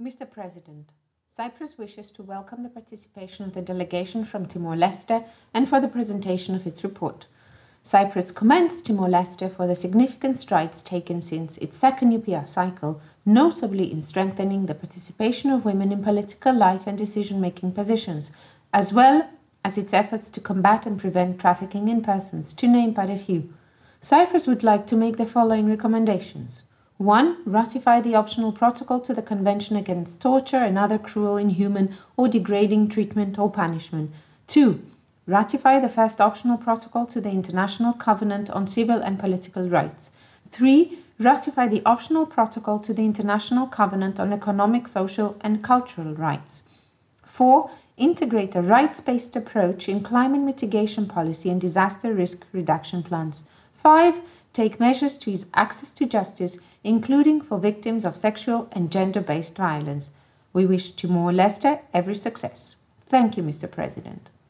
Mr. President, Cyprus wishes to welcome the participation of the delegation from Timor-Leste and for the presentation of its report. Cyprus commends Timor-Leste for the significant strides taken since its second UPR cycle, notably in strengthening the participation of women in political life and decision-making positions, as well as its efforts to combat and prevent trafficking in persons, to name but a few. Cyprus would like to make the following recommendations. 1. Ratify the optional protocol to the Convention Against Torture and other cruel, inhuman, or degrading treatment or punishment. 2. Ratify the first optional protocol to the International Covenant on Civil and Political Rights. 3. Ratify the optional protocol to the International Covenant on Economic, Social, and Cultural Rights. 4. Integrate a rights-based approach in climate mitigation policy and disaster risk reduction plans. 5. Take measures to ease access to justice, including for victims of sexual and gender-based violence. We wish Timor-Leste every success. Thank you, Mr. President.